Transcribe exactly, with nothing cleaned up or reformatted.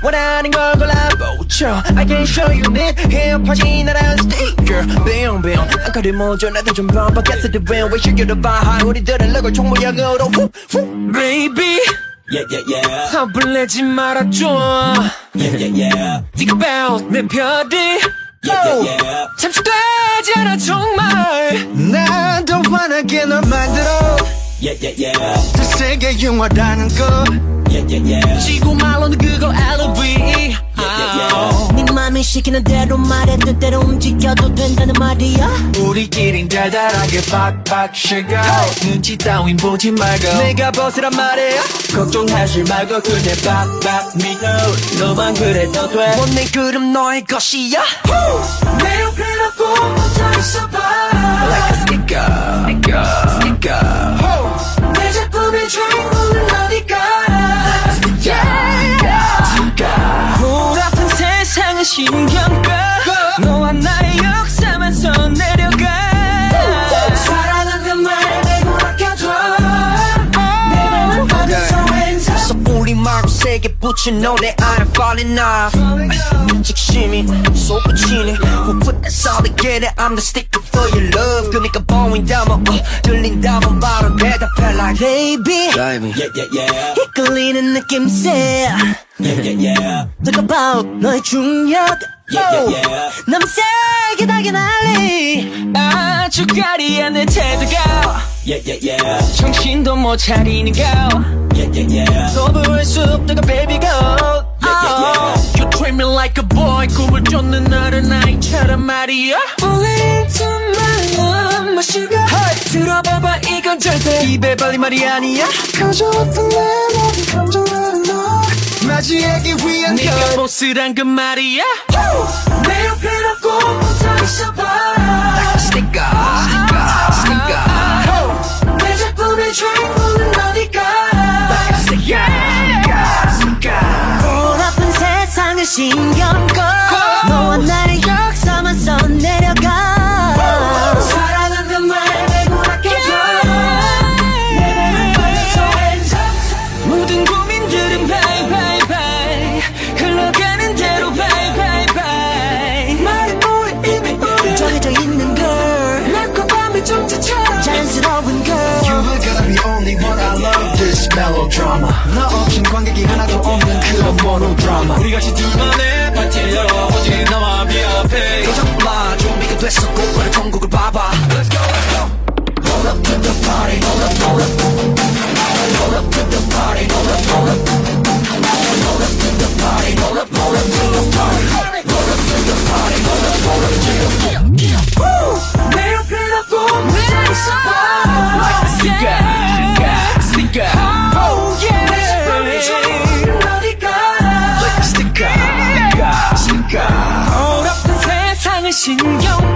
원하는 걸 골라보죠 I can show you me 힙하지 나란 스티커 빙빙 안가를 모조 나도 좀 봐봐 Guess the wind 왜 시켜도 봐 우리들은 럭을 총무역으로 Baby Yeah yeah yeah 화불 내지 말아줘 Yeah yeah yeah Think about 내 별이 Yeah yeah yeah 잠시 되지 않아 정말 난 더 환하게 널 만들어 Yeah yeah yeah 더 세게 융화라는 거 Yeah yeah yeah 지구 말로는 그거 엘오브이 Yeah yeah yeah 네 맘이 시키는 대로 말해 뜻대로 움직여도 된다는 말이야 우리끼린 달달하게 팍팍 sugar 눈치 따윈 보지 말고 내가 벗으란 말이야 걱정하지 말고 그대 팍팍 믿어 너만 그래도 돼 못내 그럼 너의 것이야 내 옆에 놓고 붙어 있어봐 Like a sticker Sticker Sticker 내 작품의 주인공은 어디가 볼 아픈 세상은 신경 꺼 너와 나의 역사만 선 내려가 사랑한단 말 내고 아껴줘 내 맘은 어디서 왼손 So 우리 마음 세게 붙인 너내 안에 falling off 직심이 쏟아지네 Who put that solid get it I'm the sticker for your love 그니까 보인다면 어, 들린다면 바로 대답해 like Baby Baby Yeah yeah yeah 이끌리는 느낌새 Yeah yeah yeah Talk about 너의 중력 Yeah yeah yeah 너무 세게 달게 날리 아주 가리한 내 태도가 Yeah yeah yeah 정신도 못 차리는 거 Yeah yeah yeah 거부할 수 없다가 baby go Yeah yeah yeah You treat me like a boy 꿈을 쫓는 나를 나이처럼 말이야 Falling into my love my sugar hey. 들어봐봐 이건 절대 입에 발린 말이 아니야 가져왔던 내 모든 감정들은 너 맞이하기 위한 네가 보스란 그 말이야 내 옆에 놓고 붙어 있어봐 Like a sticker Sticker Sticker 내 작품의 주인공은 어디가 Like a sticker Sticker 볼 아픈 세상을 신경 꺼 너와 나의 역사만 선 내려가 사랑한단 말 내고 아껴줘 내 맘은 어디서 왼손 모든 고민들은 bye bye bye 흘러가는 대로 bye bye bye 말은 뭐해 이미 우리 정해져 있는 걸 낮과 밤의 정체처럼 자연스러운 걸 You are gonna be only one I love this melodrama 너 없인 관객이 하나도 없는 그런 monodrama 우리 같이 둘만의 파티를 열어보지 너와 미앞에 고장불라 좀비가 됐어 곧바로 전국을 봐봐 Let's go let's go Hold up to the party Hold up hold up Hold up to the party Hold up hold up Hold up to the party Hold up hold up to the party Hold up to the party Hold up hold up yeah yeah yeah 내 옆에 놓고 붙어 있어봐 Like a sticker Sticker Oh yeah 내 작품의 주인공은 어디가 Like a sticker Sticker 어렵던 세상을 신경